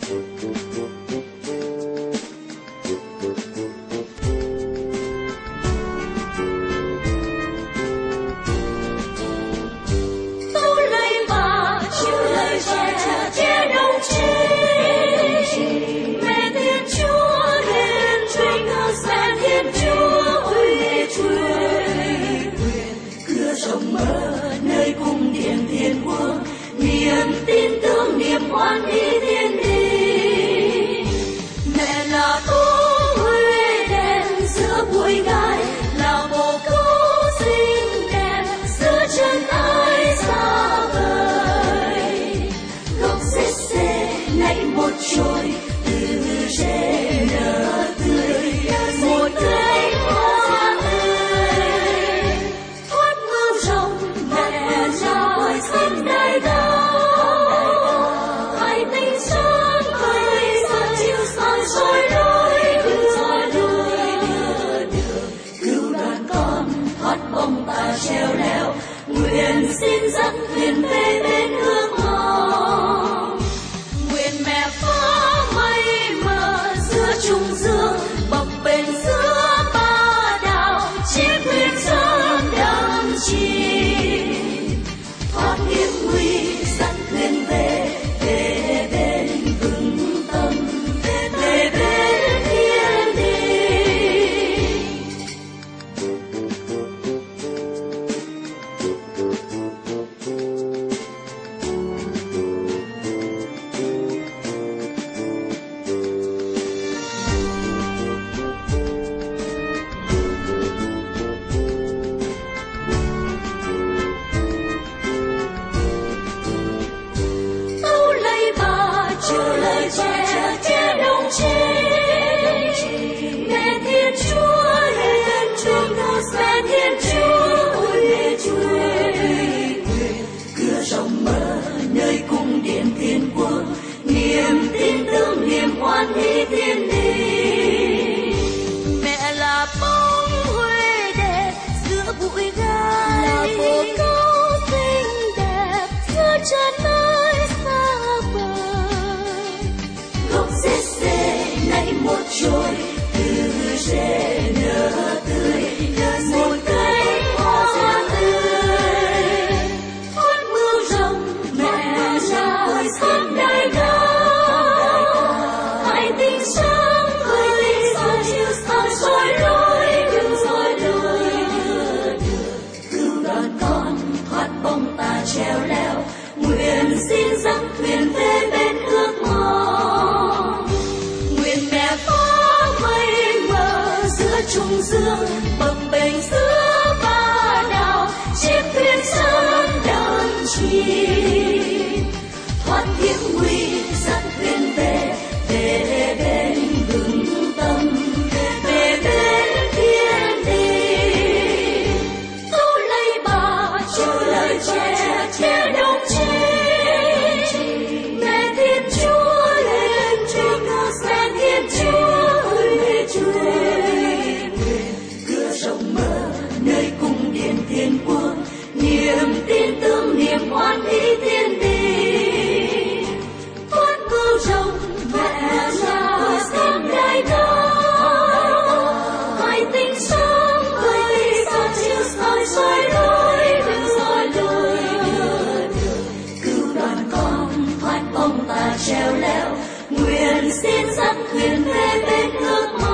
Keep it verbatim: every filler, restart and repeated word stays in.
Hoan hỷ thiên đình, mẹ là cô huê đèn giữa bụi gai, là bồ câu xinh đẹp giữa chân ai xa vời. Gốc rễ xê nảy một chồi từ rễ nở tươi, một cánh hoa tươi thoát mưa rồng mẹ trao xinh đại đạo. Treo leo nguyện xin dắt thuyền về bên hương hồng, nguyện mẹ phá mây mờ giữa trung dương, bập bềnh giữa ba đảo, chiếc thuyền sơn đắm chìm thoát hiểm nguy, dắt thuyền về về bên vững tâm, về bên thiên đình. Hoan hỷ thiên đình, mẹ là bóng huê đẹp giữa bụi gai, là bồ câu xinh đẹp giữa chân ơi xa vời. Gốc rễ xê nảy một chồi từ rễ nở tươi, một cánh hoa tươi thoát mưa rồng mẹ trao xinh đại đạo. Treo leo nguyện xin dắt thuyền về bên ước mong, nguyện mẹ phá mây mờ giữa trung dương, bập bềnh giữa ba đảo, chiếc thuyền sơn đắm chìm thoát hiểm nguy, dắt thuyền về về bên vững tâm, về bên thiên đình. Dẫu lấy bà cho lời trẻ che đồng chí, mẹ Thiên Chúa lên truyền ngơ sen Thiên Chúa ơi truyền, cửa rộng mở nơi cung điện thiên quốc, niềm tin tưởng niềm hoan hỷ thiên đình. Thoát mưa rồng mẹ trao xinh đại đạo, hai tinh sáng vơi sao chiếu soi soi lối soi lối cứu đoàn con thoát bóng ta treo leo, nguyện xin dắt thuyền về bên ước